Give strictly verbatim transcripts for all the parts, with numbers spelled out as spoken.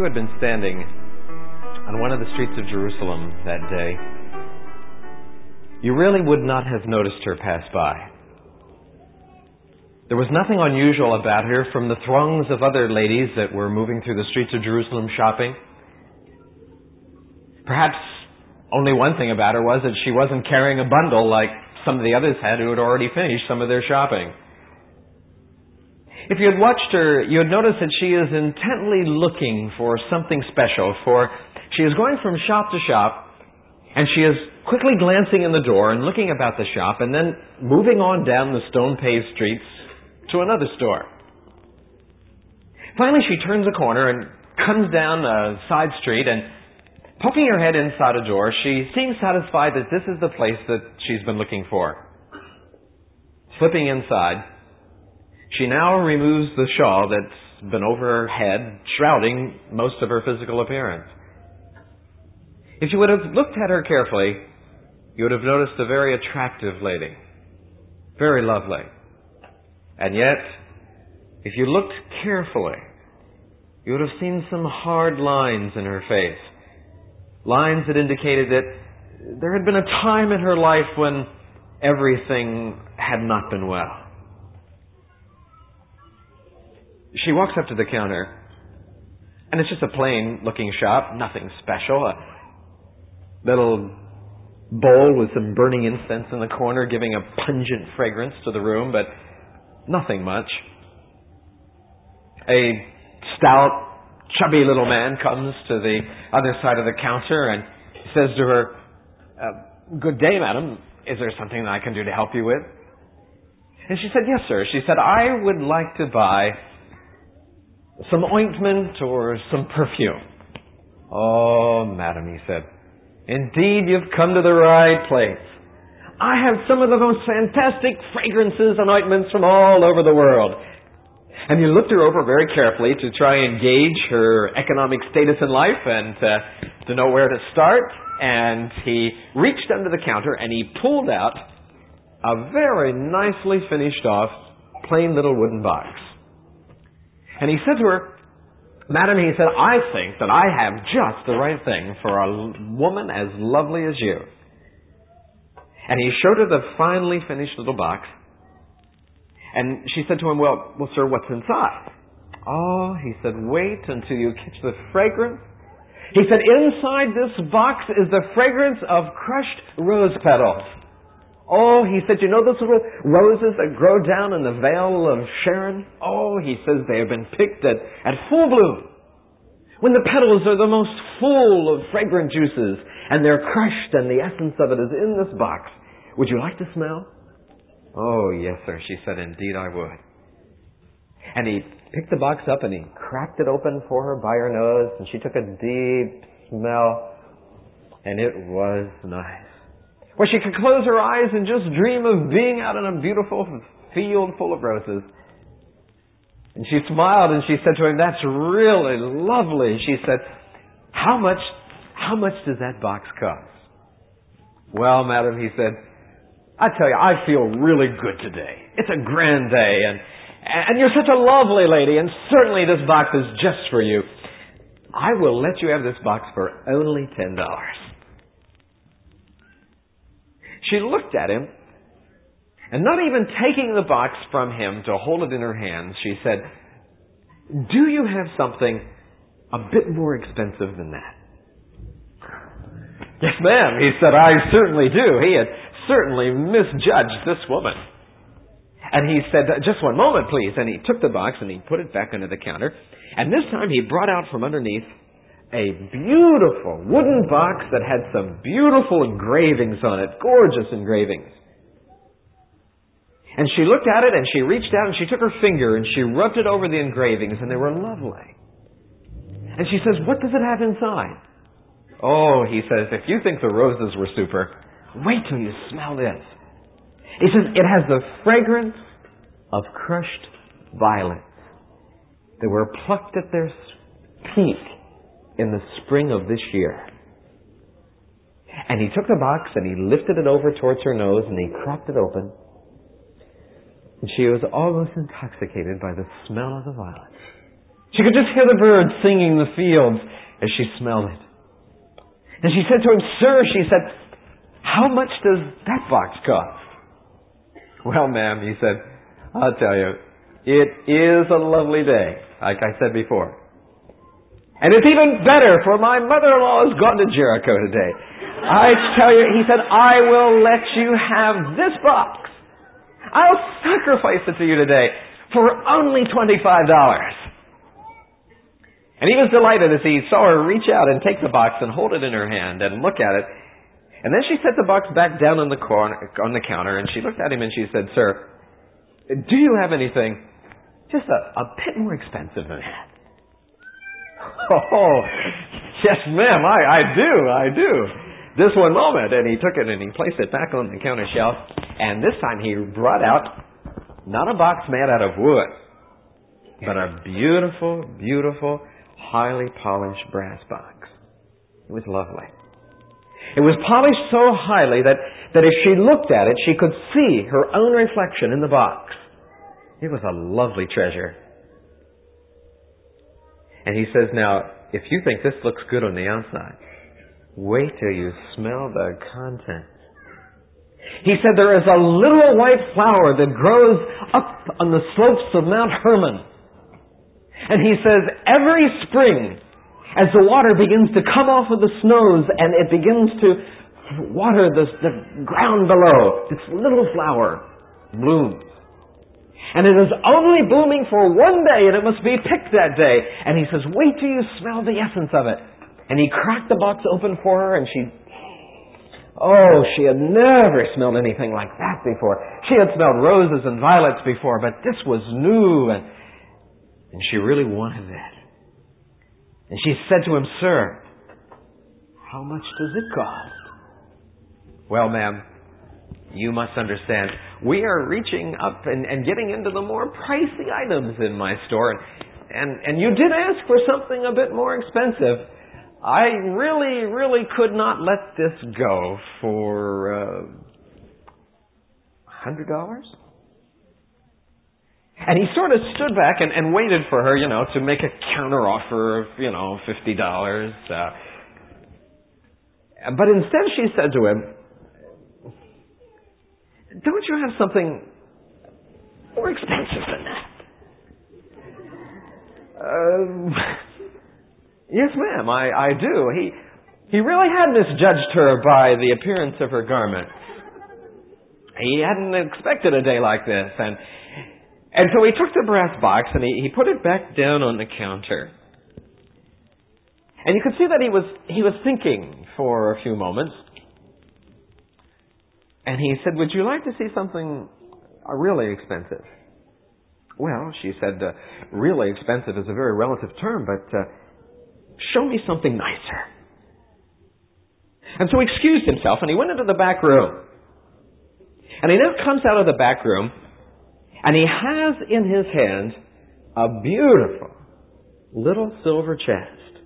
you had been standing on one of the streets of Jerusalem that day, you really would not have noticed her pass by. There was nothing unusual about her from the throngs of other ladies that were moving through the streets of Jerusalem shopping. Perhaps only one thing about her was that she wasn't carrying a bundle like some of the others had who had already finished some of their shopping. If you had watched her, you would notice that she is intently looking for something special, for she is going from shop to shop, and she is quickly glancing in the door and looking about the shop, and then moving on down the stone-paved streets to another store. Finally, she turns a corner and comes down a side street, and poking her head inside a door, she seems satisfied that this is the place that she's been looking for. Slipping inside, she now removes the shawl that's been over her head, shrouding most of her physical appearance. If you would have looked at her carefully, you would have noticed a very attractive lady. Very lovely. And yet, if you looked carefully, you would have seen some hard lines in her face. Lines that indicated that there had been a time in her life when everything had not been well. She walks up to the counter, and it's just a plain-looking shop, nothing special. A little bowl with some burning incense in the corner, giving a pungent fragrance to the room, but nothing much. A stout, chubby little man comes to the other side of the counter and says to her, uh, "Good day, madam. Is there something that I can do to help you with?" And she said, "Yes, sir." She said, "I would like to buy some ointment or some perfume." "Oh, madam," he said, "indeed you've come to the right place. I have some of the most fantastic fragrances and ointments from all over the world." And he looked her over very carefully to try and gauge her economic status in life and uh, to know where to start. And he reached under the counter and he pulled out a very nicely finished off plain little wooden box. And he said to her, "Madam," he said, "I think that I have just the right thing for a woman as lovely as you." And he showed her the finely finished little box. And she said to him, well, well, sir, what's inside?" "Oh," he said, "wait until you catch the fragrance." He said, "Inside this box is the fragrance of crushed rose petals." "Oh," he said, "you know those little roses that grow down in the Vale of Sharon? Oh," he says, "they have been picked at, at full bloom, when the petals are the most full of fragrant juices, and they're crushed, and the essence of it is in this box. Would you like to smell?" "Oh, yes, sir," she said, "indeed I would." And he picked the box up and he cracked it open for her by her nose, and she took a deep smell, and it was nice. Well, she could close her eyes and just dream of being out in a beautiful field full of roses. And she smiled and she said to him, "That's really lovely." She said, "How much, how much does that box cost?" "Well, madam," he said, "I tell you, I feel really good today. It's a grand day, and and you're such a lovely lady, and certainly this box is just for you. I will let you have this box for only ten dollars. She looked at him, and not even taking the box from him to hold it in her hands, she said, "Do you have something a bit more expensive than that?" "Yes, ma'am," he said, "I certainly do." He had certainly misjudged this woman. And he said, "Just one moment, please." And he took the box and he put it back under the counter. And this time he brought out from underneath a beautiful wooden box that had some beautiful engravings on it, gorgeous engravings. And she looked at it and she reached out and she took her finger and she rubbed it over the engravings, and they were lovely. And she says, "What does it have inside?" "Oh," he says, "if you think the roses were super, wait till you smell this." He says, "It has the fragrance of crushed violets that were plucked at their peak in the spring of this year." And he took the box and he lifted it over towards her nose and he cracked it open. And she was almost intoxicated by the smell of the violets. She could just hear the birds singing in the fields as she smelled it. And she said to him, "Sir," she said, "how much does that box cost?" "Well, ma'am," he said, "I'll tell you, it is a lovely day, like I said before. And it's even better, for my mother-in-law has gone to Jericho today. I tell you," he said, "I will let you have this box. I'll sacrifice it to you today for only twenty-five dollars. And he was delighted as he saw her reach out and take the box and hold it in her hand and look at it. And then she set the box back down on the corner, on the counter, and she looked at him and she said, "Sir, do you have anything just a, a bit more expensive than that?" "Oh, yes, ma'am, I, I do, I do. This one moment." And he took it and he placed it back on the counter shelf. And this time he brought out not a box made out of wood, but a beautiful, beautiful, highly polished brass box. It was lovely. It was polished so highly that, that if she looked at it, she could see her own reflection in the box. It was a lovely treasure. And he says, "Now, if you think this looks good on the outside, wait till you smell the contents." He said, "There is a little white flower that grows up on the slopes of Mount Hermon. And he says, every spring, as the water begins to come off of the snows and it begins to water the, the ground below, this little flower blooms. And it is only blooming for one day, and it must be picked that day." And he says, "Wait till you smell the essence of it." And he cracked the box open for her, and she, oh, she had never smelled anything like that before. She had smelled roses and violets before, but this was new, and, and she really wanted that. And she said to him, "Sir, how much does it cost?" "Well, ma'am, you must understand, we are reaching up and, and getting into the more pricey items in my store. And, and you did ask for something a bit more expensive. I really, really could not let this go for uh, one hundred dollars. And he sort of stood back and, and waited for her, you know, to make a counteroffer of, you know, fifty dollars. Uh, but instead she said to him, "Don't you have something more expensive than that?" Um, "Yes, ma'am, I, I do." He, he really had misjudged her by the appearance of her garments. He hadn't expected a day like this. And, and so he took the brass box and he, he put it back down on the counter. And you could see that he was, he was thinking for a few moments. And he said, "Would you like to see something uh, really expensive?" "Well," she said, uh, "really expensive is a very relative term, but uh, show me something nicer." And so he excused himself and he went into the back room. And he now comes out of the back room and he has in his hand a beautiful little silver chest.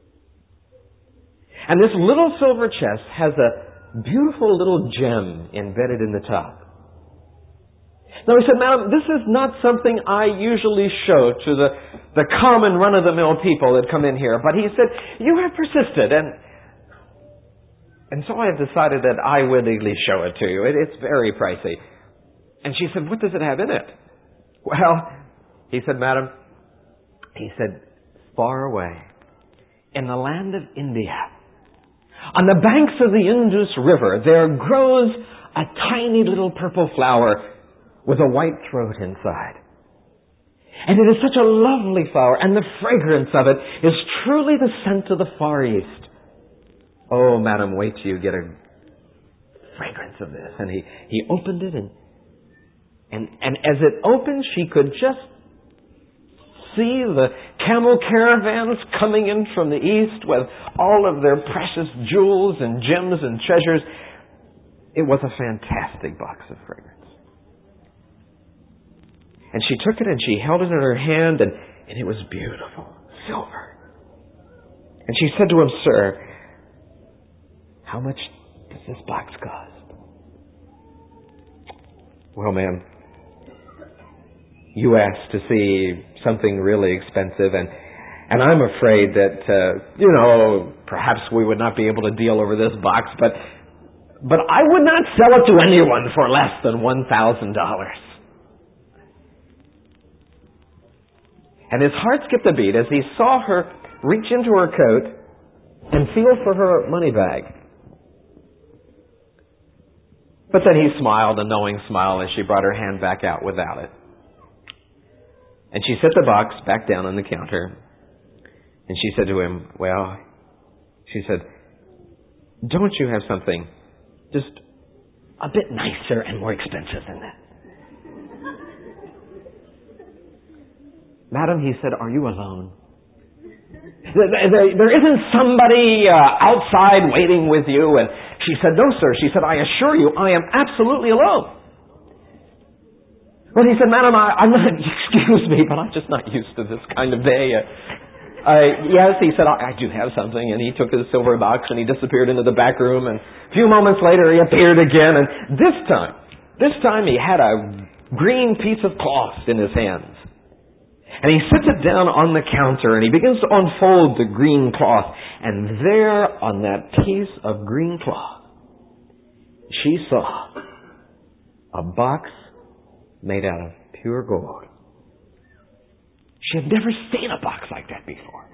And this little silver chest has a beautiful little gem embedded in the top. Now he said, "Madam, this is not something I usually show to the, the common run-of-the-mill people that come in here." But he said, "You have persisted, and and so I have decided that I would at least show it to you. It, it's very pricey." And she said, "What does it have in it?" "Well," he said, "Madam," he said, "far away, in the land of India, on the banks of the Indus River, there grows a tiny little purple flower with a white throat inside. And it is such a lovely flower, and the fragrance of it is truly the scent of the Far East. Oh, madam, wait till you get a fragrance of this." And he, he opened it, and, and, and as it opened, she could just see the camel caravans coming in from the east with all of their precious jewels and gems and treasures. It was a fantastic box of fragrance. And she took it and she held it in her hand, and, and it was beautiful, silver. And she said to him, "Sir, how much does this box cost?" "Well, ma'am, U S to see something really expensive, and and I'm afraid that, uh, you know, perhaps we would not be able to deal over this box, but but I would not sell it to anyone for less than one thousand dollars. And his heart skipped a beat as he saw her reach into her coat and feel for her money bag. But then he smiled a knowing smile as she brought her hand back out without it. And she set the box back down on the counter. And she said to him, well, she said, don't you have something just a bit nicer and more expensive than that? Madam, he said, are you alone? There isn't somebody uh, outside waiting with you? And she said, no, sir. She said, I assure you, I am absolutely alone. Well, he said, madam, I, I'm not, excuse me, but I'm just not used to this kind of day. Uh, uh, yes, he said, I, I do have something. And he took his silver box and he disappeared into the back room. And a few moments later, he appeared again. And this time, this time he had a green piece of cloth in his hands. And he sits it down on the counter and he begins to unfold the green cloth. And there on that piece of green cloth, she saw a box made out of pure gold. She had never seen a box like that before.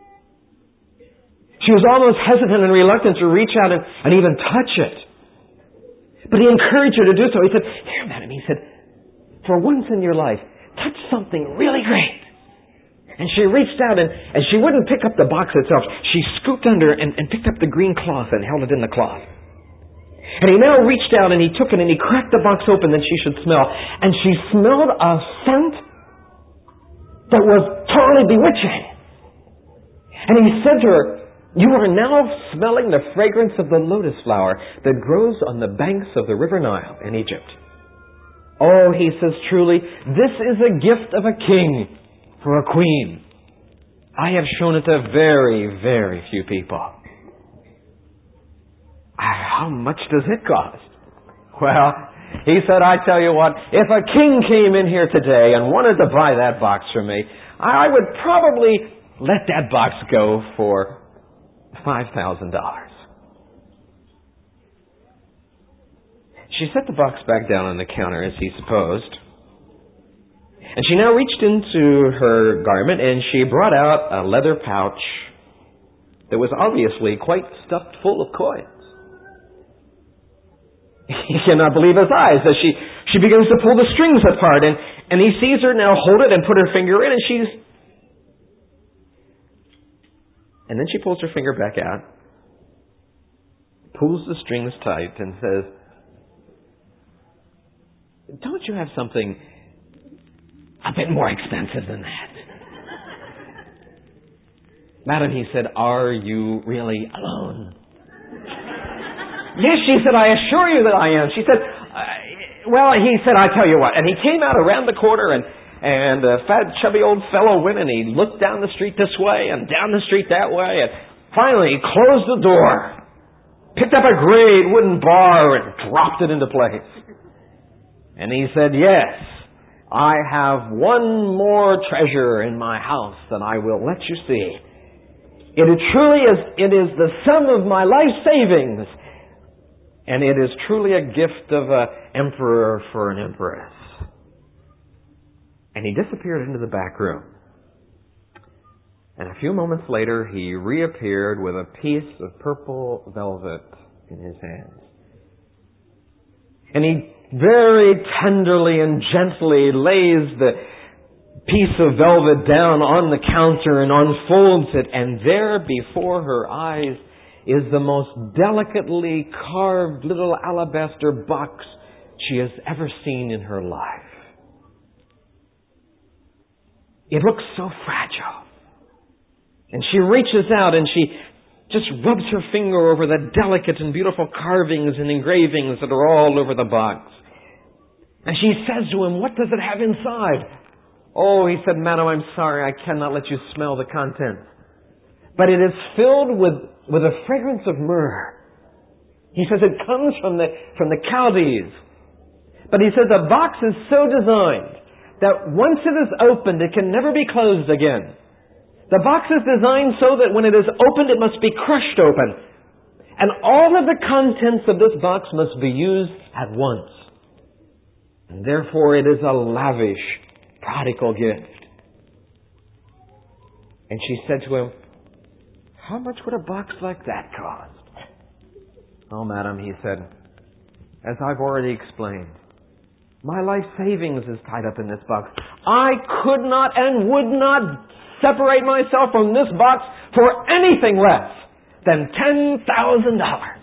She was almost hesitant and reluctant to reach out and, and even touch it. But he encouraged her to do so. He said, here, madam, he said, for once in your life, touch something really great. And she reached out and, and she wouldn't pick up the box itself. She scooped under and, and picked up the green cloth and held it in the cloth. And he now reached out and he took it and he cracked the box open that she should smell. And she smelled a scent that was totally bewitching. And he said to her, you are now smelling the fragrance of the lotus flower that grows on the banks of the river Nile in Egypt. Oh, he says, truly, this is a gift of a king for a queen. I have shown it to very, very few people. How much does it cost? Well, he said, I tell you what, if a king came in here today and wanted to buy that box from me, I would probably let that box go for five thousand dollars. She set the box back down on the counter as he supposed. And she now reached into her garment and she brought out a leather pouch that was obviously quite stuffed full of coins. He cannot believe his eyes as she, she begins to pull the strings apart and, and he sees her now hold it and put her finger in and she's... And then she pulls her finger back out, pulls the strings tight and says, don't you have something a bit more expensive than that? Madam, he said, are you really alone? Yes, she said, I assure you that I am. She said, uh, well, he said, I tell you what. And he came out around the corner and, and a fat, chubby old fellow went and he looked down the street this way and down the street that way. And finally, he closed the door, picked up a great wooden bar and dropped it into place. And he said, yes, I have one more treasure in my house that I will let you see. It truly is, it is the sum of my life savings. And it is truly a gift of an emperor for an empress. And he disappeared into the back room. And a few moments later, he reappeared with a piece of purple velvet in his hands. And he very tenderly and gently lays the piece of velvet down on the counter and unfolds it. And there before her eyes is the most delicately carved little alabaster box she has ever seen in her life. It looks so fragile. And she reaches out and she just rubs her finger over the delicate and beautiful carvings and engravings that are all over the box. And she says to him, what does it have inside? Oh, he said, madam, I'm sorry, I cannot let you smell the contents. But it is filled with, with a fragrance of myrrh. He says it comes from the, from the Chaldees. But he says the box is so designed that once it is opened, it can never be closed again. The box is designed so that when it is opened, it must be crushed open. And all of the contents of this box must be used at once. And therefore, it is a lavish, prodigal gift. And she said to him, "How much would a box like that cost?" "Oh, madam," he said, "as I've already explained, my life savings is tied up in this box. I could not and would not separate myself from this box for anything less than ten thousand dollars.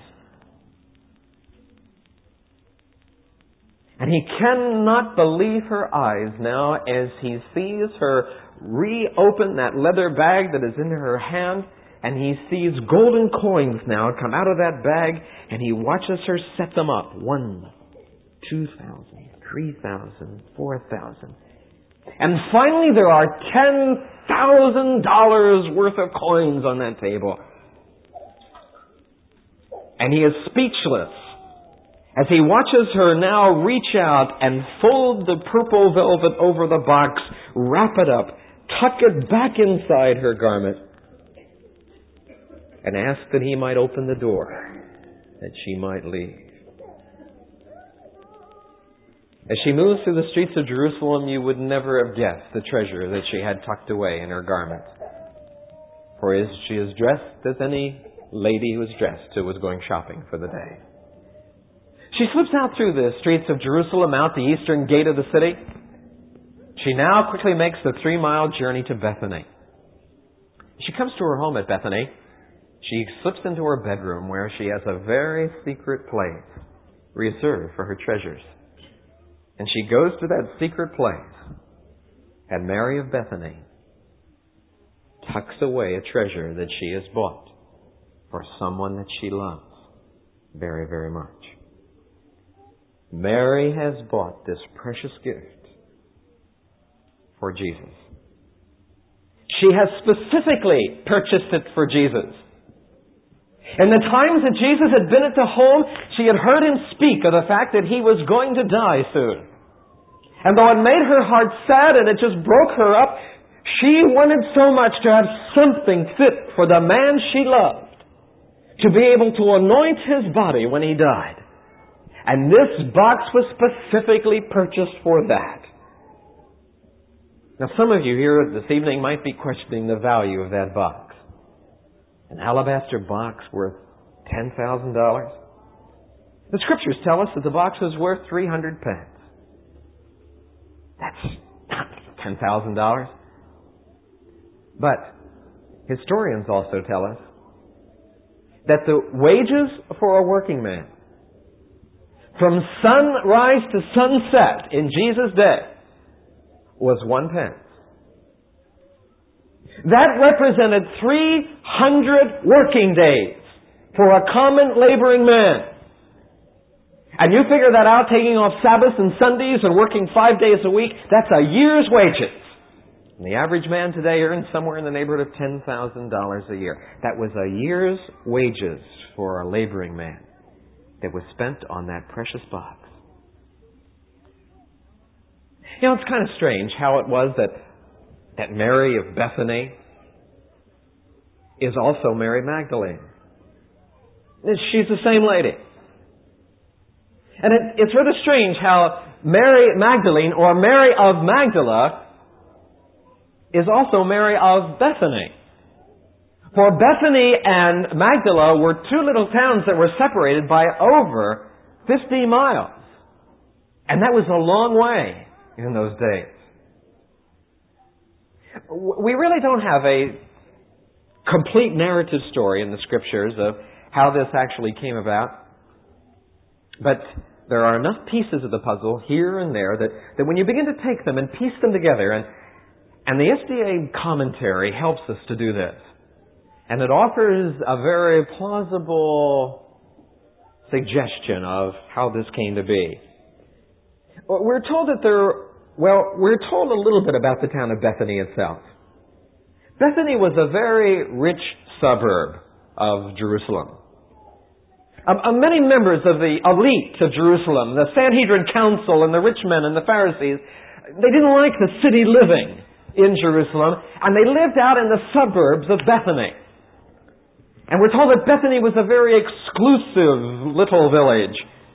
And he cannot believe her eyes now as he sees her reopen that leather bag that is in her hand, and he sees golden coins now come out of that bag, and he watches her set them up. One, two thousand, three thousand, four thousand. And finally there are ten thousand dollars worth of coins on that table. And he is speechless as he watches her now reach out and fold the purple velvet over the box, wrap it up, tuck it back inside her garment, and ask that he might open the door, that she might leave. As she moves through the streets of Jerusalem, you would never have guessed the treasure that she had tucked away in her garment. For as she is dressed as any lady who was dressed who was going shopping for the day. She slips out through the streets of Jerusalem, out the eastern gate of the city. She now quickly makes the three-mile journey to Bethany. She comes to her home at Bethany. She slips into her bedroom where she has a very secret place reserved for her treasures. And she goes to that secret place, and Mary of Bethany tucks away a treasure that she has bought for someone that she loves very, very much. Mary has bought this precious gift for Jesus. She has specifically purchased it for Jesus. In the times that Jesus had been at the home, she had heard him speak of the fact that he was going to die soon. And though it made her heart sad and it just broke her up, she wanted so much to have something fit for the man she loved, to be able to anoint his body when he died. And this box was specifically purchased for that. Now, some of you here this evening might be questioning the value of that box. An alabaster box worth ten thousand dollars? The Scriptures tell us that the box was worth three hundred pence. That's not ten thousand dollars. But historians also tell us that the wages for a working man from sunrise to sunset in Jesus' day was one pence. That represented three hundred working days for a common laboring man. And you figure that out, taking off Sabbaths and Sundays and working five days a week, that's a year's wages. And the average man today earns somewhere in the neighborhood of ten thousand dollars a year. That was a year's wages for a laboring man that was spent on that precious box. You know, it's kind of strange how it was that, that Mary of Bethany is also Mary Magdalene. She's the same lady. And it, it's rather strange how Mary Magdalene, or Mary of Magdala, is also Mary of Bethany. For Bethany and Magdala were two little towns that were separated by over fifty miles. And that was a long way in those days. We really don't have a complete narrative story in the Scriptures of how this actually came about. But there are enough pieces of the puzzle here and there that, that when you begin to take them and piece them together, and, and the S D A commentary helps us to do this. And it offers a very plausible suggestion of how this came to be. We're told that there, well, we're told a little bit about the town of Bethany itself. Bethany was a very rich suburb of Jerusalem. Um, many members of the elite of Jerusalem, the Sanhedrin Council and the rich men and the Pharisees, they didn't like the city living in Jerusalem, and they lived out in the suburbs of Bethany. And we're told that Bethany was a very exclusive little village.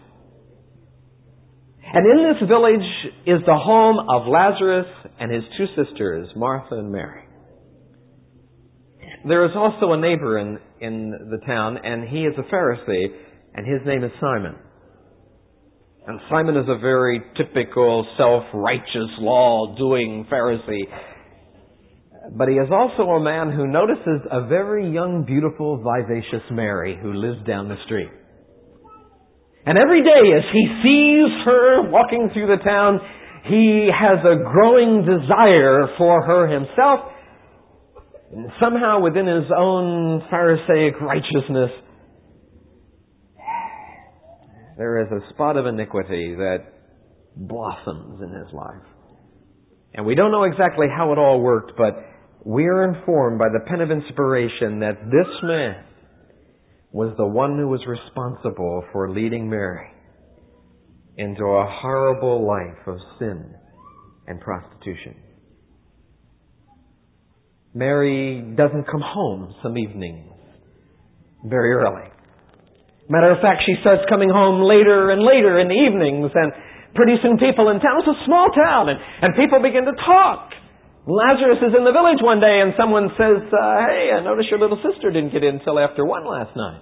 And in this village is the home of Lazarus and his two sisters, Martha and Mary. There is also a neighbor in, in the town, and he is a Pharisee, and his name is Simon. And Simon is a very typical self-righteous, law-doing Pharisee. But he is also a man who notices a very young, beautiful, vivacious Mary who lives down the street. And every day as he sees her walking through the town, he has a growing desire for her himself. And somehow within his own Pharisaic righteousness, there is a spot of iniquity that blossoms in his life. And we don't know exactly how it all worked, but we are informed by the pen of inspiration that this man was the one who was responsible for leading Mary into a horrible life of sin and prostitution. Mary doesn't come home some evenings very early. Matter of fact, she starts coming home later and later in the evenings, and pretty soon people in town, it's a small town, and, and people begin to talk. Lazarus is in the village one day, and someone says, uh, hey, I noticed your little sister didn't get in until after one last night.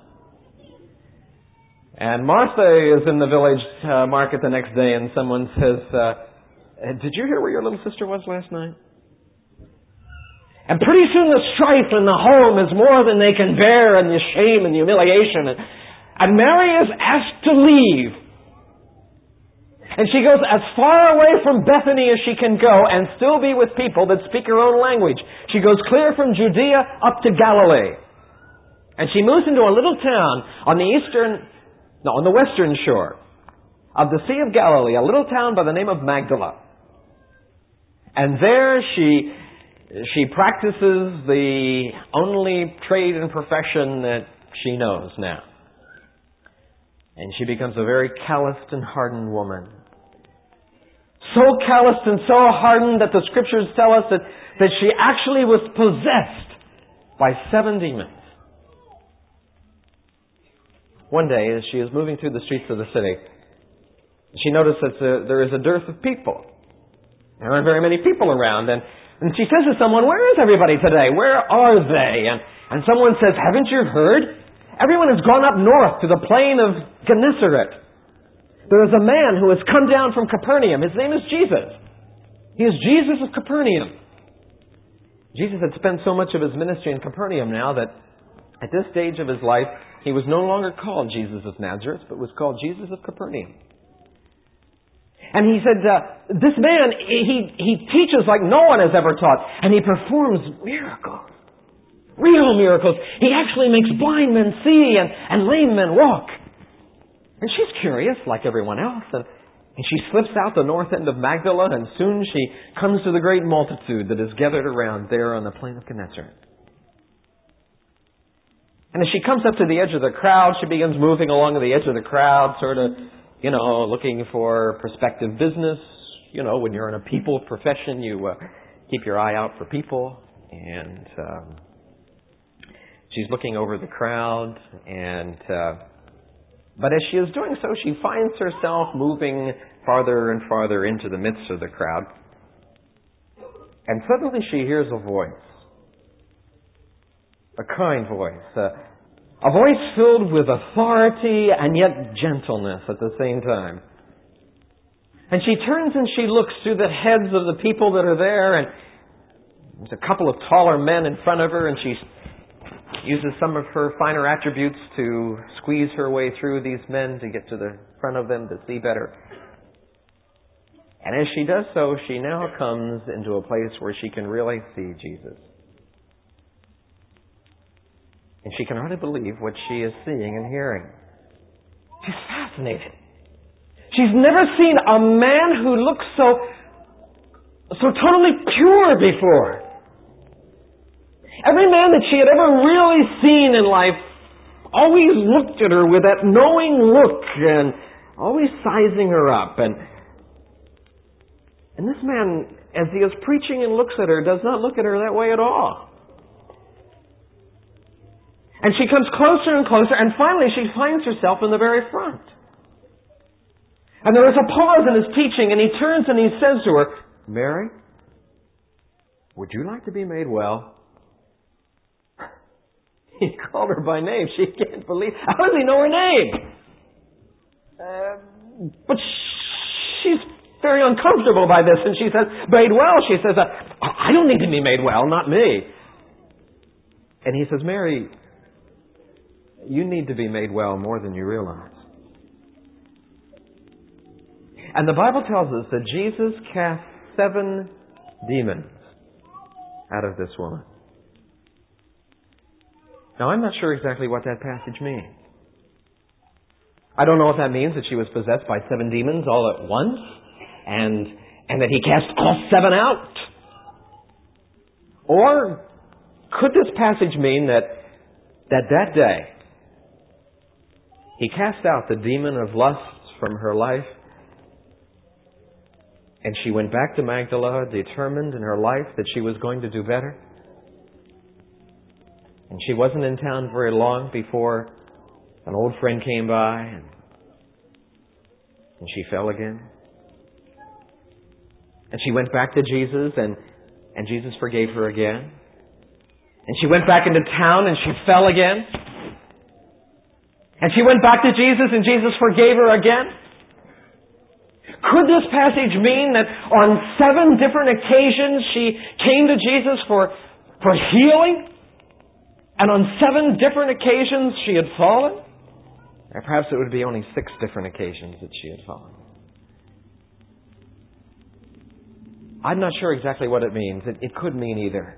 And Martha is in the village uh, market the next day, and someone says, uh, did you hear where your little sister was last night? And pretty soon the strife in the home is more than they can bear, and the shame and the humiliation. And, and Mary is asked to leave. And she goes as far away from Bethany as she can go and still be with people that speak her own language. She goes clear from Judea up to Galilee. And she moves into a little town on the eastern, no, on the western shore of the Sea of Galilee, a little town by the name of Magdala. And there she, she practices the only trade and profession that she knows now. And she becomes a very calloused and hardened woman. So calloused and so hardened that the Scriptures tell us that, that she actually was possessed by seven demons. One day, as she is moving through the streets of the city, she noticed that uh, there is a dearth of people. There aren't very many people around. And, and she says to someone, where is everybody today? Where are they? And, and someone says, haven't you heard? Everyone has gone up north to the plain of Gennesaret. There is a man who has come down from Capernaum. His name is Jesus. He is Jesus of Capernaum. Jesus had spent so much of his ministry in Capernaum now that at this stage of his life, he was no longer called Jesus of Nazareth, but was called Jesus of Capernaum. And he said, uh, this man, he, he teaches like no one has ever taught, and he performs miracles. Real miracles. He actually makes blind men see and, and lame men walk. And she's curious, like everyone else, and, and she slips out the north end of Magdala, and soon she comes to the great multitude that is gathered around there on the plain of Gennesaret. And as she comes up to the edge of the crowd, she begins moving along the edge of the crowd, sort of, you know, looking for prospective business. You know, when you're in a people profession, you uh, keep your eye out for people. And um, she's looking over the crowd, and... Uh, But as she is doing so, she finds herself moving farther and farther into the midst of the crowd. And suddenly she hears a voice. A kind voice. A, a voice filled with authority and yet gentleness at the same time. And she turns and she looks through the heads of the people that are there, and there's a couple of taller men in front of her, and she uses some of her finer attributes to squeeze her way through these men to get to the front of them to see better. And as she does so, she now comes into a place where she can really see Jesus. And she can hardly believe what she is seeing and hearing. She's fascinated. She's never seen a man who looks so, so totally pure before. Every man that she had ever really seen in life always looked at her with that knowing look and always sizing her up. And, And this man, as he is preaching and looks at her, does not look at her that way at all. And she comes closer and closer, and finally she finds herself in the very front. And there is a pause in his teaching, and he turns and he says to her, Mary, would you like to be made well? He called her by name. She can't believe. How does he know her name? Uh, but she's very uncomfortable by this, and she says, made well. She says, I don't need to be made well, not me. And he says, Mary, you need to be made well more than you realize. And the Bible tells us that Jesus cast seven demons out of this woman. Now, I'm not sure exactly what that passage means. I don't know if that means that she was possessed by seven demons all at once, and and that he cast all seven out. Or could this passage mean that that that day he cast out the demon of lust from her life, and she went back to Magdala determined in her life that she was going to do better? And she wasn't in town very long before an old friend came by and, and she fell again. And she went back to Jesus and, and Jesus forgave her again. And she went back into town and she fell again. And she went back to Jesus and Jesus forgave her again. Could this passage mean that on seven different occasions she came to Jesus for, for healing? And on seven different occasions she had fallen? Or perhaps it would be only six different occasions that she had fallen. I'm not sure exactly what it means. It, it could mean either.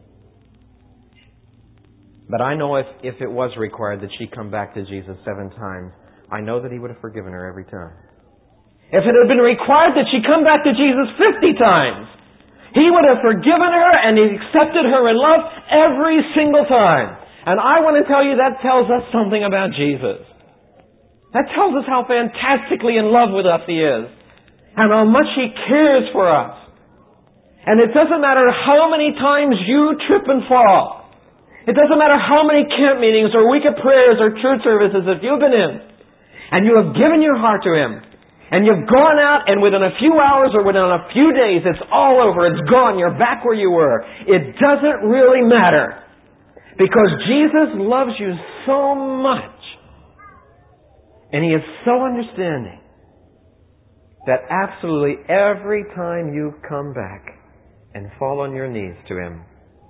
But I know if, if it was required that she come back to Jesus seven times, I know that He would have forgiven her every time. If it had been required that she come back to Jesus fifty times, He would have forgiven her and He accepted her in love every single time. And I want to tell you that tells us something about Jesus. That tells us how fantastically in love with us He is. And how much He cares for us. And it doesn't matter how many times you trip and fall. It doesn't matter how many camp meetings or week of prayers or church services that you've been in. And you have given your heart to Him. And you've gone out and within a few hours or within a few days, it's all over. It's gone. You're back where you were. It doesn't really matter. Because Jesus loves you so much. And He is so understanding that absolutely every time you come back and fall on your knees to Him,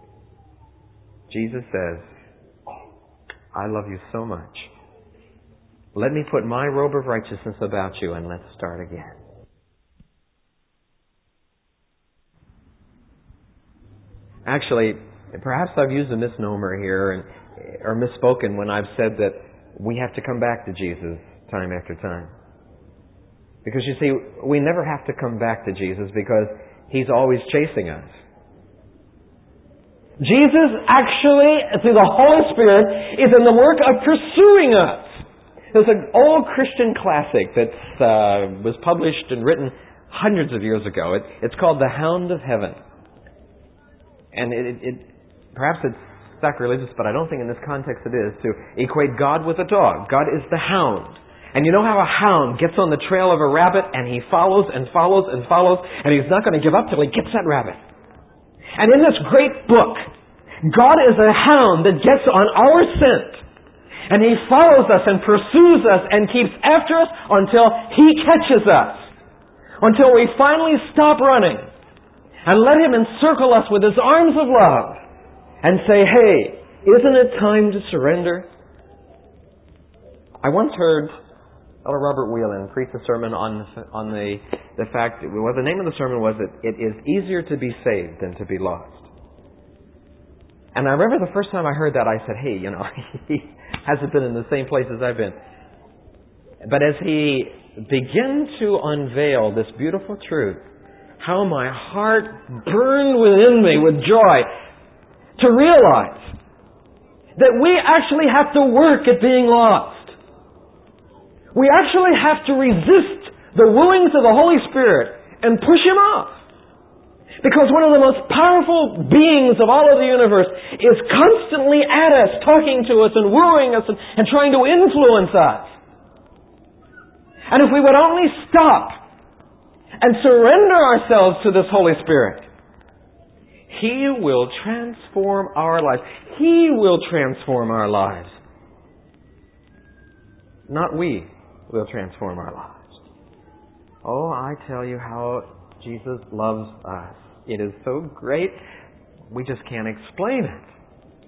Jesus says, I love you so much. Let me put my robe of righteousness about you and let's start again. Actually, perhaps I've used a misnomer here and, or misspoken when I've said that we have to come back to Jesus time after time. Because you see, we never have to come back to Jesus because He's always chasing us. Jesus actually, through the Holy Spirit, is in the work of pursuing us. There's an old Christian classic that uh, was published and written hundreds of years ago. It, it's called The Hound of Heaven. And it, it, it perhaps it's sacrilegious, but I don't think in this context it is, to equate God with a dog. God is the hound. And you know how a hound gets on the trail of a rabbit and he follows and follows and follows, and he's not going to give up till he gets that rabbit. And in this great book, God is a hound that gets on our scent. And He follows us and pursues us and keeps after us until He catches us. Until we finally stop running and let Him encircle us with His arms of love and say, hey, isn't it time to surrender? I once heard Elder Robert Whelan preach a sermon on, on the, the fact, well, the name of the sermon was that it is easier to be saved than to be lost. And I remember the first time I heard that, I said, hey, you know, he hasn't been in the same place as I've been. But as he began to unveil this beautiful truth, how my heart burned within me with joy to realize that we actually have to work at being lost. We actually have to resist the wooings of the Holy Spirit and push Him off. Because one of the most powerful beings of all of the universe is constantly at us, talking to us and wooing us and, and trying to influence us. And if we would only stop and surrender ourselves to this Holy Spirit, He will transform our lives. He will transform our lives. Not we will transform our lives. Oh, I tell you how Jesus loves us. It is so great, we just can't explain it.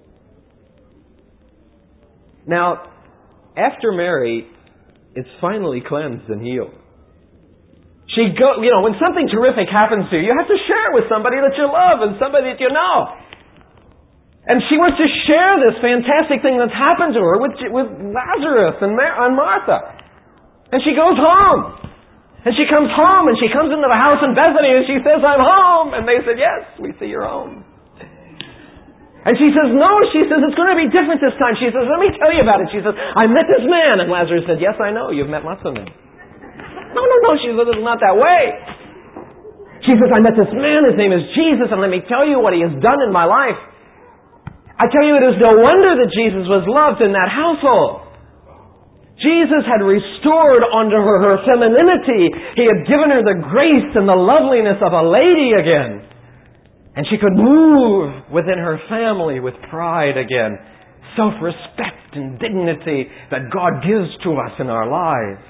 Now, after Mary is finally cleansed and healed, she go, you know, when something terrific happens to you, you have to share it with somebody that you love and somebody that you know. And she wants to share this fantastic thing that's happened to her with, with Lazarus and, Mar- and Martha. And she goes home. And she comes home and she comes into the house in Bethany and she says, I'm home. And they said, yes, we see you're home. And she says, no, she says, it's going to be different this time. She says, let me tell you about it. She says, I met this man. And Lazarus said, yes, I know. You've met lots of men. No, no, no. She says, it's not that way. She says, I met this man. His name is Jesus. And let me tell you what he has done in my life. I tell you, it is no wonder that Jesus was loved in that household. Jesus had restored unto her her femininity. He had given her the grace and the loveliness of a lady again. And she could move within her family with pride again. Self-respect and dignity that God gives to us in our lives.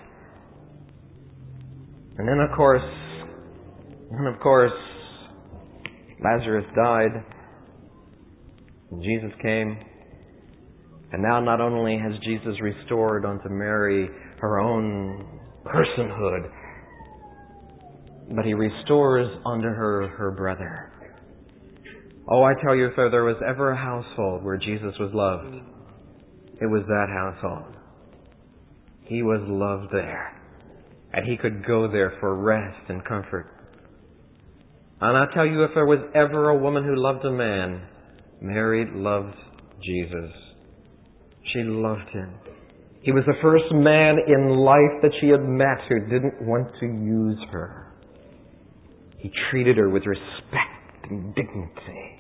And then of course, and of course, Lazarus died. And Jesus came. And now not only has Jesus restored unto Mary her own personhood, but He restores unto her her brother. Oh, I tell you, if there was ever a household where Jesus was loved, it was that household. He was loved there. And He could go there for rest and comfort. And I tell you, if there was ever a woman who loved a man, Mary loved Jesus. She loved Him. He was the first man in life that she had met who didn't want to use her. He treated her with respect and dignity.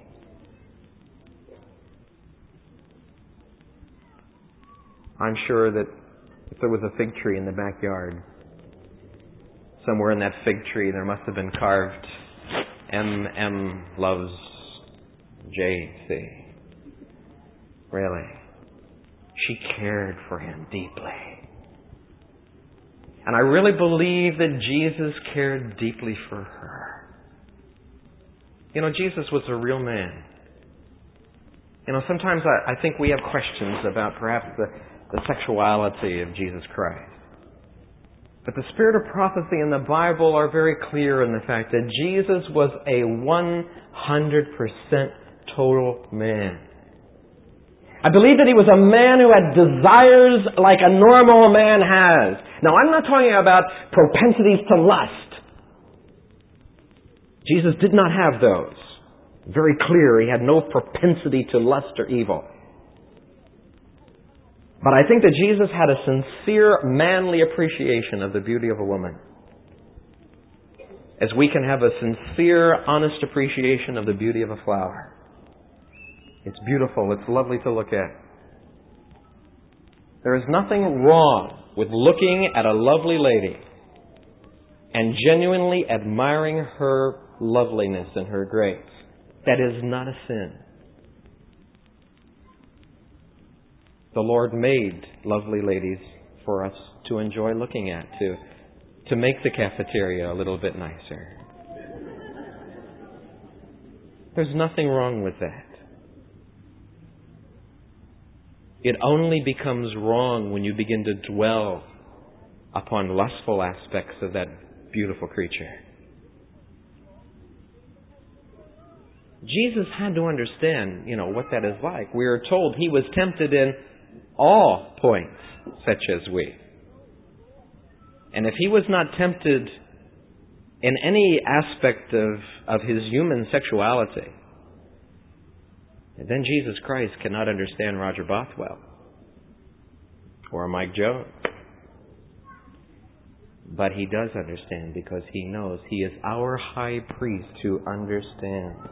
I'm sure that if there was a fig tree in the backyard, somewhere in that fig tree there must have been carved M M loves J C. Really. She cared for him deeply. And I really believe that Jesus cared deeply for her. You know, Jesus was a real man. You know, sometimes I, I think we have questions about perhaps the, the sexuality of Jesus Christ. But the spirit of prophecy in the Bible are very clear in the fact that Jesus was a one hundred percent total man. I believe that He was a man who had desires like a normal man has. Now, I'm not talking about propensities to lust. Jesus did not have those. Very clear, He had no propensity to lust or evil. But I think that Jesus had a sincere, manly appreciation of the beauty of a woman. As we can have a sincere, honest appreciation of the beauty of a flower. It's beautiful. It's lovely to look at. There is nothing wrong with looking at a lovely lady and genuinely admiring her loveliness and her grace. That is not a sin. The Lord made lovely ladies for us to enjoy looking at, to, to make the cafeteria a little bit nicer. There's nothing wrong with that. It only becomes wrong when you begin to dwell upon lustful aspects of that beautiful creature. Jesus had to understand, you know, what that is like. We are told He was tempted in all points, such as we. And if He was not tempted in any aspect of, of His human sexuality, and then Jesus Christ cannot understand Roger Bothwell or Mike Jones. But He does understand because He knows He is our high priest who understands.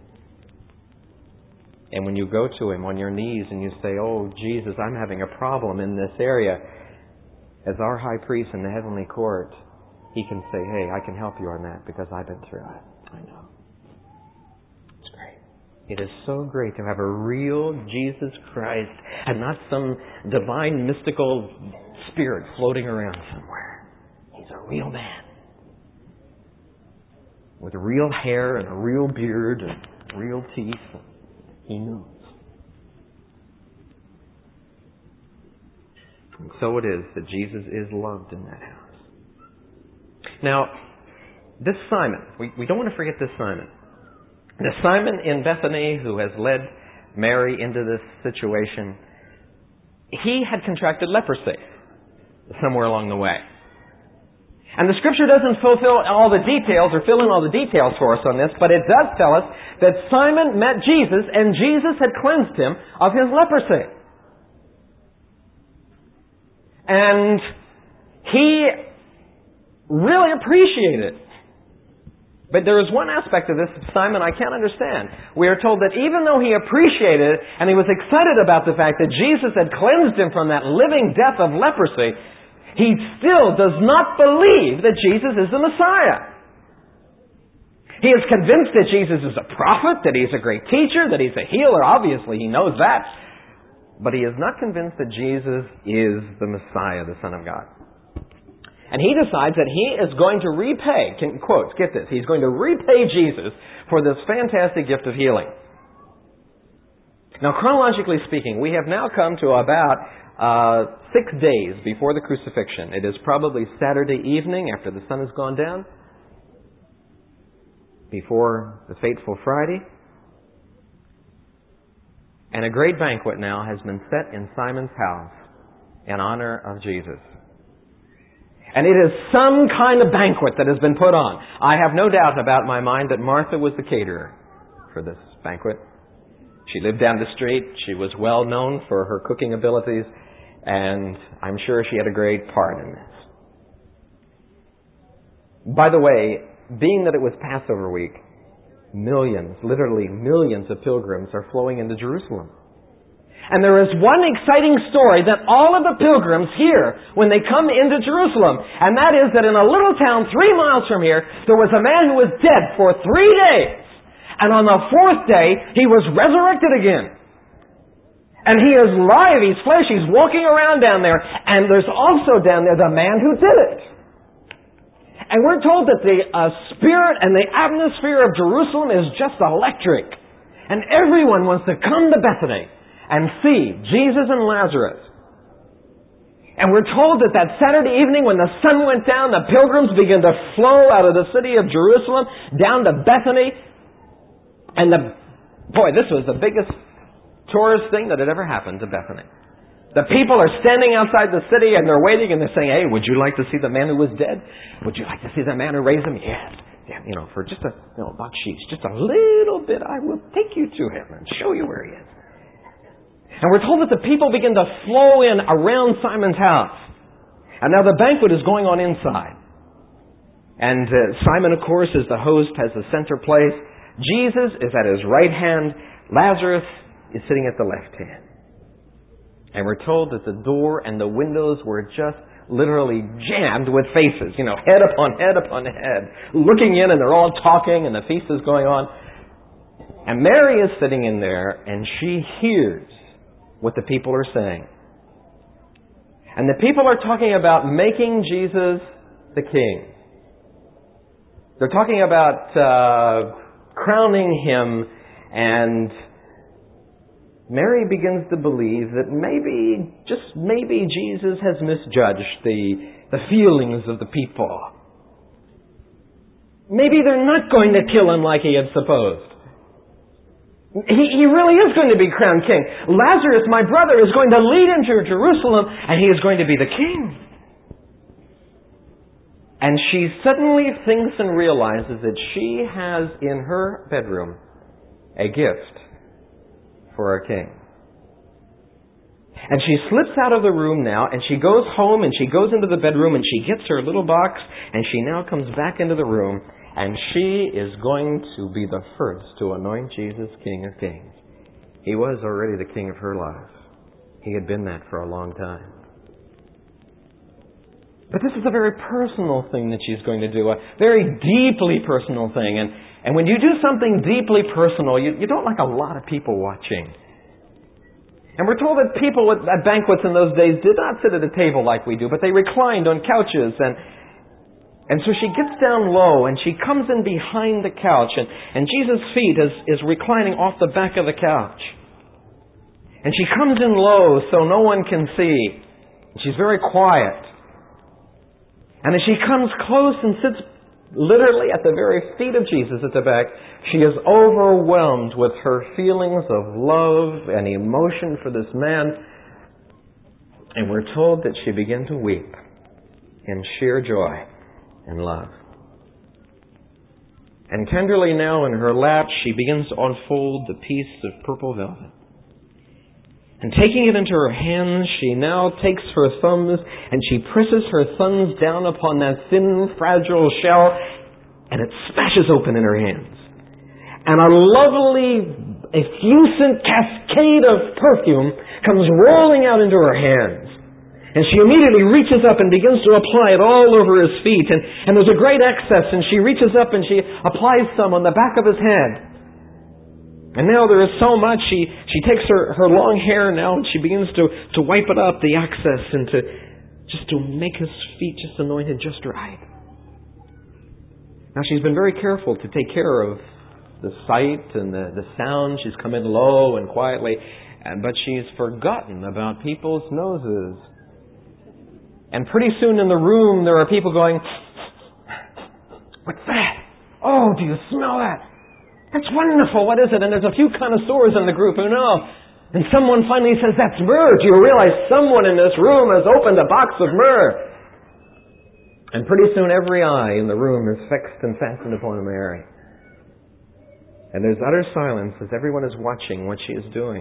And when you go to Him on your knees and you say, "Oh, Jesus, I'm having a problem in this area," as our high priest in the heavenly court, He can say, "Hey, I can help you on that because I've been through it." I know. It's great. It is so great to have a real Jesus Christ and not some divine mystical spirit floating around somewhere. He's a real man with real hair and a real beard and real teeth. He knows. And so it is that Jesus is loved in that house. Now, this Simon, we, we don't want to forget this Simon. The Simon in Bethany who has led Mary into this situation, he had contracted leprosy somewhere along the way. And the Scripture doesn't fulfill all the details or fill in all the details for us on this, but it does tell us that Simon met Jesus and Jesus had cleansed him of his leprosy. And he really appreciated it. But there is one aspect of this, Simon, I can't understand. We are told that even though he appreciated it and he was excited about the fact that Jesus had cleansed him from that living death of leprosy, he still does not believe that Jesus is the Messiah. He is convinced that Jesus is a prophet, that he's a great teacher, that he's a healer. Obviously, he knows that. But he is not convinced that Jesus is the Messiah, the Son of God. And he decides that he is going to repay, quotes, get this, he's going to repay Jesus for this fantastic gift of healing. Now, chronologically speaking, we have now come to about uh, six days before the crucifixion. It is probably Saturday evening after the sun has gone down, before the fateful Friday. And a great banquet now has been set in Simon's house in honor of Jesus. And it is some kind of banquet that has been put on. I have no doubt about my mind that Martha was the caterer for this banquet. She lived down the street. She was well known for her cooking abilities. And I'm sure she had a great part in this. By the way, being that it was Passover week, millions, literally millions of pilgrims are flowing into Jerusalem. And there is one exciting story that all of the pilgrims hear when they come into Jerusalem. And that is that in a little town three miles from here, there was a man who was dead for three days. And on the fourth day, he was resurrected again. And he is live, he's flesh, he's walking around down there. And there's also down there the man who did it. And we're told that the uh, spirit and the atmosphere of Jerusalem is just electric. And everyone wants to come to Bethany and see Jesus and Lazarus. And we're told that that Saturday evening when the sun went down, the pilgrims began to flow out of the city of Jerusalem down to Bethany. And the, boy, this was the biggest tourist thing that had ever happened to Bethany. The people are standing outside the city and they're waiting and they're saying, "Hey, would you like to see the man who was dead? Would you like to see the man who raised him?" Yes. Yeah, you know, for just a, you know, baksheesh, just a little bit, I will take you to him and show you where he is. And we're told that the people begin to flow in around Simon's house. And now the banquet is going on inside. And uh, Simon, of course, is the host, has the center place. Jesus is at his right hand. Lazarus is sitting at the left hand. And we're told that the door and the windows were just literally jammed with faces. You know, head upon head upon head. Looking in and they're all talking and the feast is going on. And Mary is sitting in there and she hears what the people are saying. And the people are talking about making Jesus the king. They're talking about uh, crowning him, and Mary begins to believe that maybe, just maybe, Jesus has misjudged the, the feelings of the people. Maybe they're not going to kill him like he had supposed. He, he really is going to be crowned king. Lazarus, my brother, is going to lead into Jerusalem, and he is going to be the king. And she suddenly thinks and realizes that she has in her bedroom a gift for a king. And she slips out of the room now, and she goes home, and she goes into the bedroom, and she gets her little box, and she now comes back into the room, and she is going to be the first to anoint Jesus King of Kings. He was already the King of her life. He had been that for a long time. But this is a very personal thing that she's going to do, a very deeply personal thing. And, and when you do something deeply personal, you, you don't like a lot of people watching. And we're told that people at, at banquets in those days did not sit at a table like we do, but they reclined on couches. And and so she gets down low, and she comes in behind the couch, and, and Jesus' feet is, is reclining off the back of the couch. And she comes in low so no one can see. She's very quiet. And as she comes close and sits literally at the very feet of Jesus at the back, she is overwhelmed with her feelings of love and emotion for this man. And we're told that she began to weep in sheer joy and love. And tenderly now in her lap, she begins to unfold the piece of purple velvet. And taking it into her hands, she now takes her thumbs and she presses her thumbs down upon that thin, fragile shell, and it smashes open in her hands. And a lovely, effusent cascade of perfume comes rolling out into her hands. And she immediately reaches up and begins to apply it all over his feet. And, and there's a great excess, and she reaches up and she applies some on the back of his head. And now there is so much, she, she takes her, her long hair now and she begins to, to wipe it up, the excess, and to just to make his feet just anointed just right. Now she's been very careful to take care of the sight and the, the sound. She's come in low and quietly, but she's forgotten about people's noses. And pretty soon in the room there are people going, "What's that? Oh, do you smell that? That's wonderful. What is it?" And there's a few connoisseurs in the group who know. And someone finally says, "That's myrrh. Do you realize someone in this room has opened a box of myrrh?" And pretty soon every eye in the room is fixed and fastened upon Mary. And there's utter silence as everyone is watching what she is doing.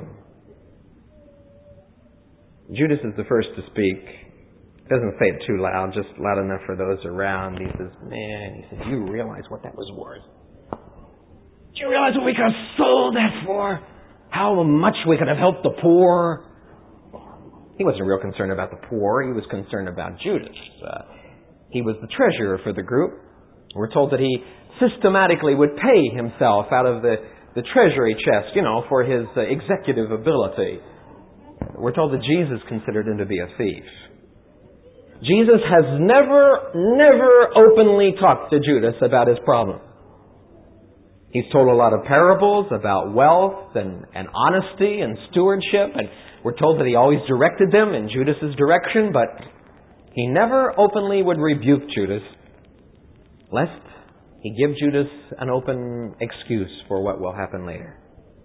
Judas is the first to speak. Doesn't say it too loud, just loud enough for those around. He says, "Man," he says, "do you realize what that was worth? Do you realize what we could have sold that for? How much we could have helped the poor?" He wasn't real concerned about the poor. He was concerned about Judas. Uh, he was the treasurer for the group. We're told that he systematically would pay himself out of the, the treasury chest, you know, for his uh, executive ability. We're told that Jesus considered him to be a thief. Jesus has never, never openly talked to Judas about his problem. He's told a lot of parables about wealth and, and honesty and stewardship, and we're told that he always directed them in Judas's direction, but he never openly would rebuke Judas, lest he give Judas an open excuse for what will happen later.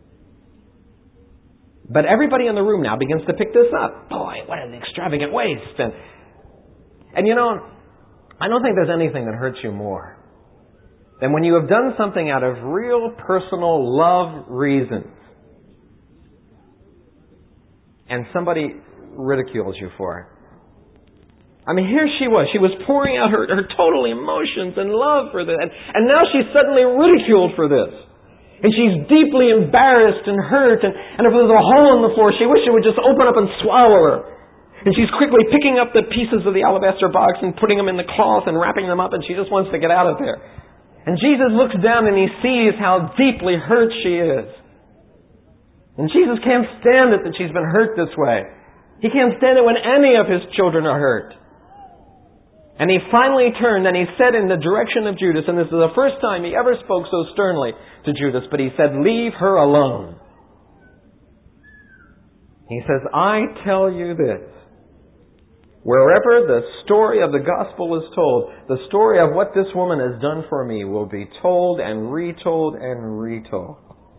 But everybody in the room now begins to pick this up. Boy, what an extravagant waste. And, and you know, I don't think there's anything that hurts you more than when you have done something out of real personal love reasons and somebody ridicules you for it. I mean, here she was. She was pouring out her, her total emotions and love for this. And, and now she's suddenly ridiculed for this. And she's deeply embarrassed and hurt. And, and if there's a hole in the floor, she wishes it would just open up and swallow her. And she's quickly picking up the pieces of the alabaster box and putting them in the cloth and wrapping them up. And she just wants to get out of there. And Jesus looks down and he sees how deeply hurt she is. And Jesus can't stand it that she's been hurt this way. He can't stand it when any of his children are hurt. And he finally turned and he said in the direction of Judas, and this is the first time he ever spoke so sternly to Judas, but he said, "Leave her alone." He says, "I tell you this. Wherever the story of the gospel is told, the story of what this woman has done for me will be told and retold and retold."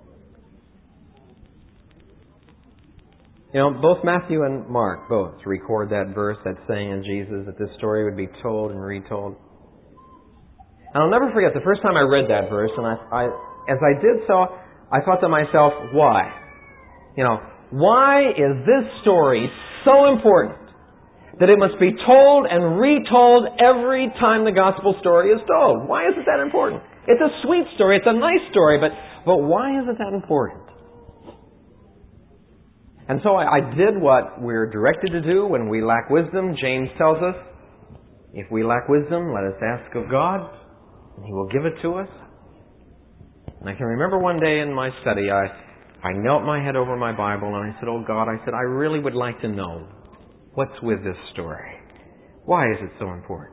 You know, both Matthew and Mark both record that verse, that saying in Jesus, that this story would be told and retold. And I'll never forget the first time I read that verse, and I, I, as I did so, I thought to myself, why? You know, why is this story so important that it must be told and retold every time the gospel story is told. Why is it that important? It's a sweet story. It's a nice story. But, but why is it that important? And so I, I did what we're directed to do when we lack wisdom. James tells us, if we lack wisdom, let us ask of God, and He will give it to us. And I can remember one day in my study, I, I knelt my head over my Bible and I said, oh God, I said, I really would like to know what's with this story. Why is it so important?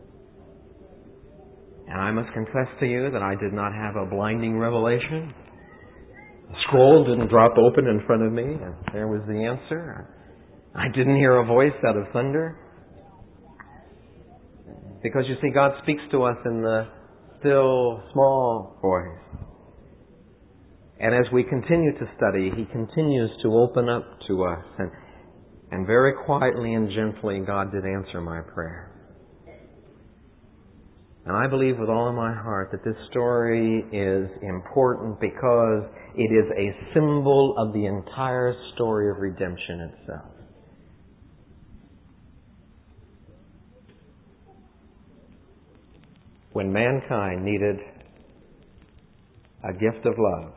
And I must confess to you that I did not have a blinding revelation. The scroll didn't drop open in front of me, and there was the answer. I didn't hear a voice out of thunder. Because you see, God speaks to us in the still, small voice. And as we continue to study, He continues to open up to us. And, and very quietly and gently, God did answer my prayer. And I believe with all of my heart that this story is important because it is a symbol of the entire story of redemption itself. When mankind needed a gift of love,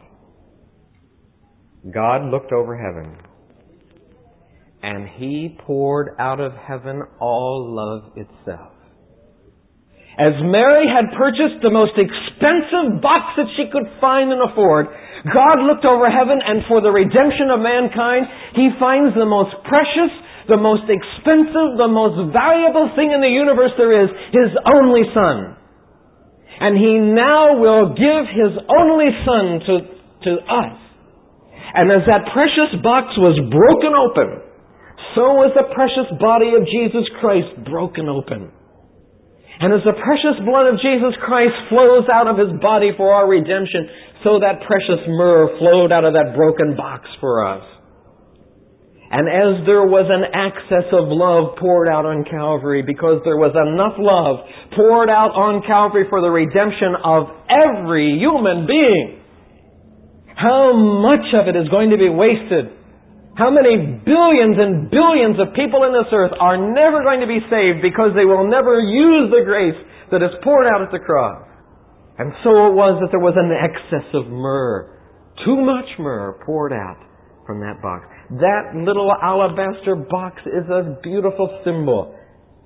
God looked over heaven and He poured out of heaven all love itself. As Mary had purchased the most expensive box that she could find and afford, God looked over heaven, and for the redemption of mankind, He finds the most precious, the most expensive, the most valuable thing in the universe there is, His only Son. And He now will give His only Son to, to us. And as that precious box was broken open, so was the precious body of Jesus Christ broken open. And as the precious blood of Jesus Christ flows out of His body for our redemption, so that precious myrrh flowed out of that broken box for us. And as there was an access of love poured out on Calvary, because there was enough love poured out on Calvary for the redemption of every human being, how much of it is going to be wasted? How many billions and billions of people in this earth are never going to be saved because they will never use the grace that is poured out at the cross? And so it was that there was an excess of myrrh. Too much myrrh poured out from that box. That little alabaster box is a beautiful symbol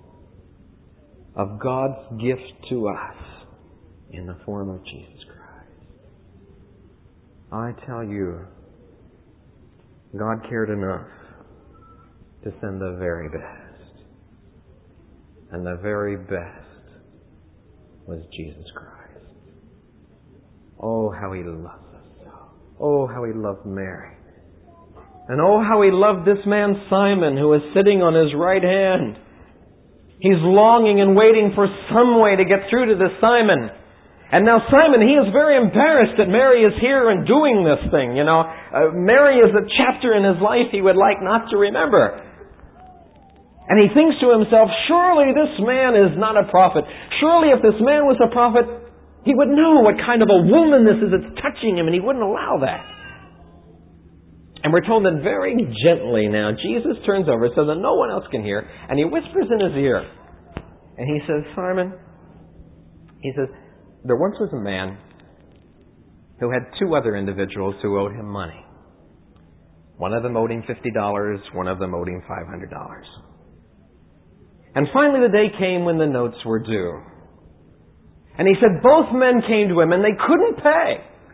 of God's gift to us in the form of Jesus Christ. I tell you, God cared enough to send the very best. And the very best was Jesus Christ. Oh, how He loves us so. Oh, how He loved Mary. And oh, how He loved this man Simon who is sitting on His right hand. He's longing and waiting for some way to get through to this Simon. And now Simon, he is very embarrassed that Mary is here and doing this thing, you know. Uh, Mary is a chapter in his life he would like not to remember. And he thinks to himself, surely this man is not a prophet. Surely if this man was a prophet, he would know what kind of a woman this is that's touching him, and he wouldn't allow that. And we're told that very gently now, Jesus turns over so that no one else can hear, and he whispers in his ear. And he says, Simon, he says, there once was a man who had two other individuals who owed him money. One of them owed him fifty dollars, one of them owed him five hundred dollars. And finally the day came when the notes were due. And he said both men came to him and they couldn't pay.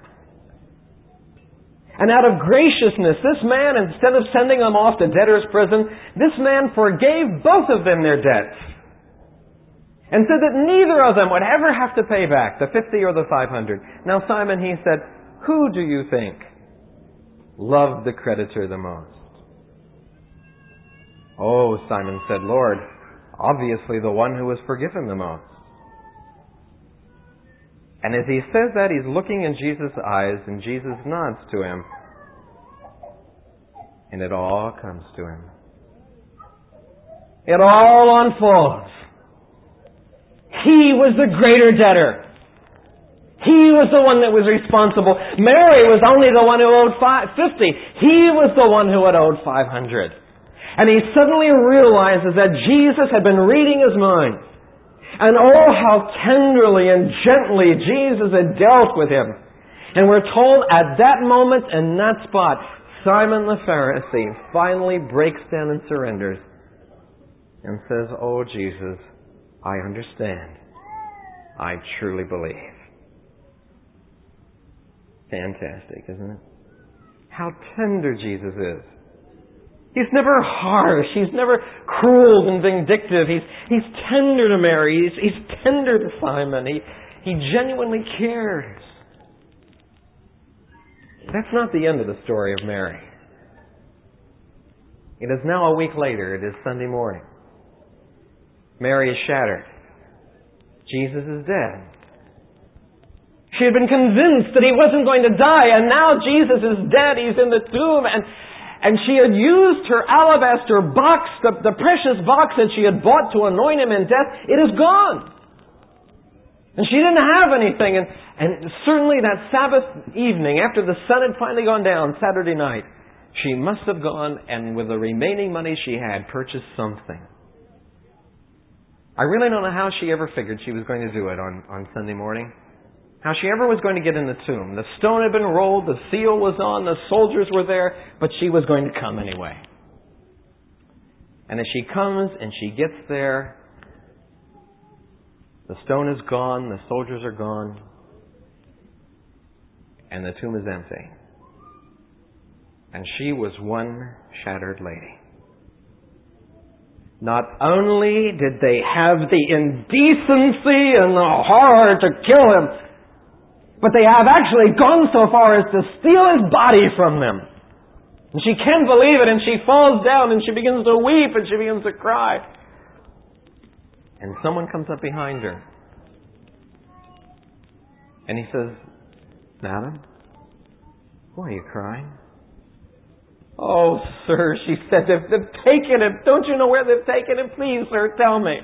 And out of graciousness, this man, instead of sending them off to debtor's prison, this man forgave both of them their debts. And said that neither of them would ever have to pay back the fifty or the five hundred. Now Simon, he said, who do you think loved the creditor the most? Oh, Simon said, Lord, obviously the one who was forgiven the most. And as he says that, he's looking in Jesus' eyes, and Jesus nods to him. And it all comes to him. It all unfolds. He was the greater debtor. He was the one that was responsible. Mary was only the one who owed fifty. He was the one who had owed five hundred. And he suddenly realizes that Jesus had been reading his mind. And oh, how tenderly and gently Jesus had dealt with him. And we're told at that moment and that spot, Simon the Pharisee finally breaks down and surrenders and says, "Oh, Jesus, I understand. I truly believe." Fantastic, isn't it? How tender Jesus is. He's never harsh. He's never cruel and vindictive. He's, he's tender to Mary. He's, he's tender to Simon. He, he genuinely cares. That's not the end of the story of Mary. It is now a week later. It is Sunday morning. Mary is shattered. Jesus is dead. She had been convinced that he wasn't going to die, and now Jesus is dead. He's in the tomb, and, and she had used her alabaster box, the, the precious box that she had bought to anoint him in death. It is gone. And she didn't have anything, and, and certainly that Sabbath evening, after the sun had finally gone down, Saturday night, she must have gone and with the remaining money she had, purchased something. I really don't know how she ever figured she was going to do it on, on Sunday morning. How she ever was going to get in the tomb. The stone had been rolled, the seal was on, the soldiers were there, but she was going to come anyway. And as she comes and she gets there, the stone is gone, the soldiers are gone, and the tomb is empty. And she was one shattered lady. Not only did they have the indecency and the horror to kill him, but they have actually gone so far as to steal his body from them. And she can't believe it, and she falls down, and she begins to weep, and she begins to cry. And someone comes up behind her. And he says, "Madam, why are you crying?" "Oh, sir," she said, they've, they've taken him. Don't you know where they've taken him? Please, sir, tell me.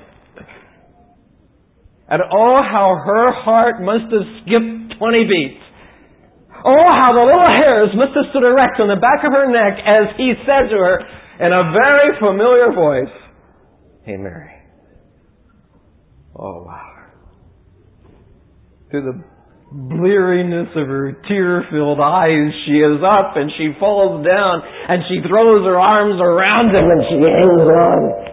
And oh, how her heart must have skipped twenty beats. Oh, how the little hairs must have stood erect on the back of her neck as he said to her in a very familiar voice, "Hey, Mary." Oh, wow. Through the bleariness of her tear-filled eyes, she is up and she falls down and she throws her arms around him and she hangs on.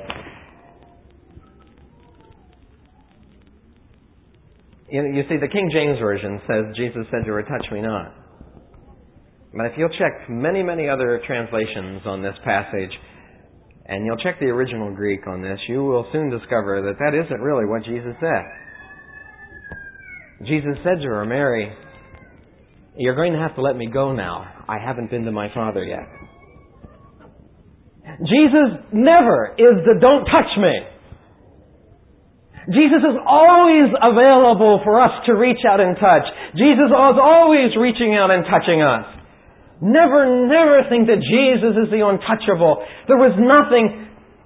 You, you see, the King James Version says, Jesus said to her, "Touch me not." But if you'll check many, many other translations on this passage, and you'll check the original Greek on this, you will soon discover that that isn't really what Jesus said. Jesus said to her, "Mary, you're going to have to let me go now. I haven't been to my Father yet." Jesus never is the "don't touch me." Jesus is always available for us to reach out and touch. Jesus is always reaching out and touching us. Never, never think that Jesus is the untouchable. There was nothing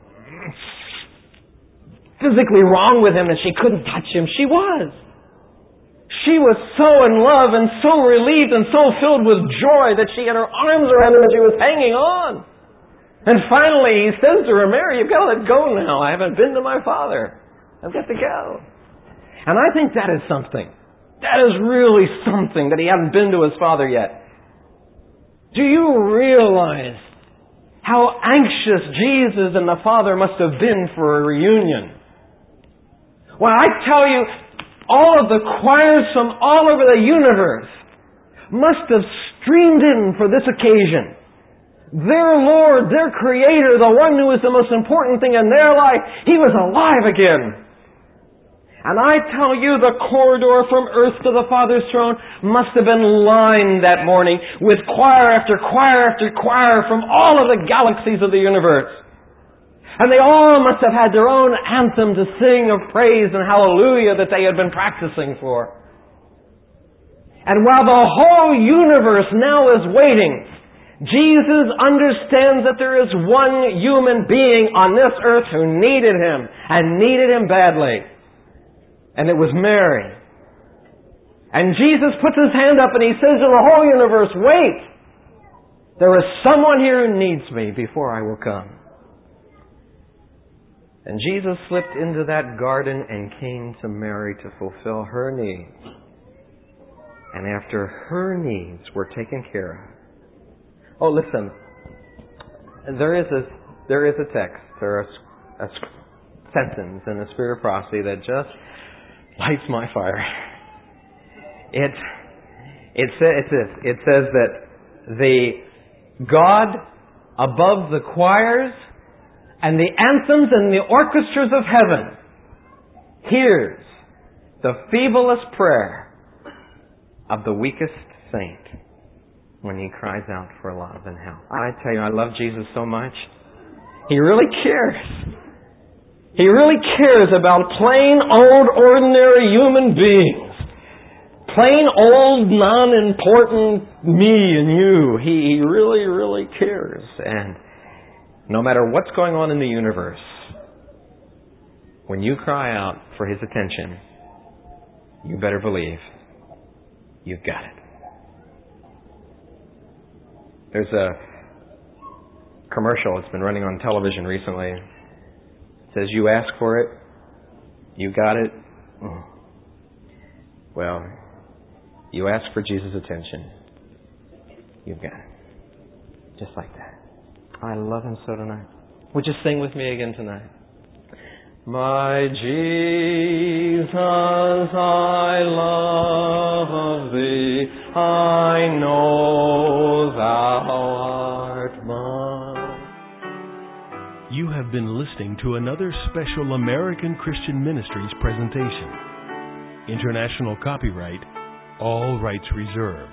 physically wrong with him and she couldn't touch him. She was. She was so in love and so relieved and so filled with joy that she had her arms around him and she was hanging on. And finally he says to her, "Mary, you've got to let go now. I haven't been to my Father. I've got to go." And I think that is something. That is really something, that he hadn't been to his Father yet. Do you realize how anxious Jesus and the Father must have been for a reunion? Well, I tell you, all of the choirs from all over the universe must have streamed in for this occasion. Their Lord, their Creator, the one who is the most important thing in their life, He was alive again. And I tell you, the corridor from earth to the Father's throne must have been lined that morning with choir after choir after choir from all of the galaxies of the universe. And they all must have had their own anthem to sing of praise and hallelujah that they had been practicing for. And while the whole universe now is waiting, Jesus understands that there is one human being on this earth who needed Him, and needed Him badly. And it was Mary. And Jesus puts His hand up and He says to the whole universe, "Wait! There is someone here who needs me before I will come." And Jesus slipped into that garden and came to Mary to fulfill her needs. And after her needs were taken care of. Oh, listen. There is a, there is a text, or a, a sentence in the Spirit of Prophecy that just lights my fire. It, it, sa- it's this. It says that the God above the choirs and the anthems and the orchestras of heaven hears the feeblest prayer of the weakest saint when he cries out for love and help. I tell you, I love Jesus so much. He really cares. He really cares about plain, old, ordinary human beings. Plain, old, non-important me and you. He, he really, really cares. And no matter what's going on in the universe, when you cry out for His attention, you better believe you've got it. There's a commercial that's been running on television recently. It says, you ask for it, you got it. Well, you ask for Jesus' attention, you've got it. Just like that. I love Him so tonight. Would you sing with me again tonight? My Jesus, I love Thee, I know Thou art mine. You have been listening to another special American Christian Ministries presentation. International copyright, all rights reserved.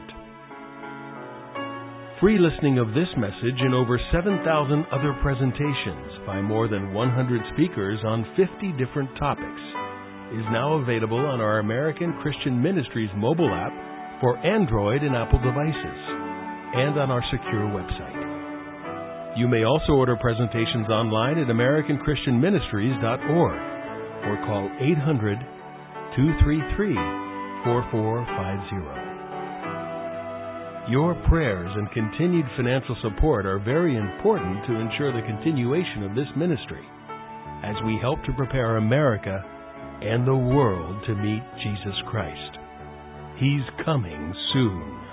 Free listening of this message and over seven thousand other presentations by more than one hundred speakers on fifty different topics is now available on our American Christian Ministries mobile app for Android and Apple devices and on our secure website. You may also order presentations online at american christian ministries dot org or call eight hundred, two three three, four four five zero. Your prayers and continued financial support are very important to ensure the continuation of this ministry as we help to prepare America and the world to meet Jesus Christ. He's coming soon.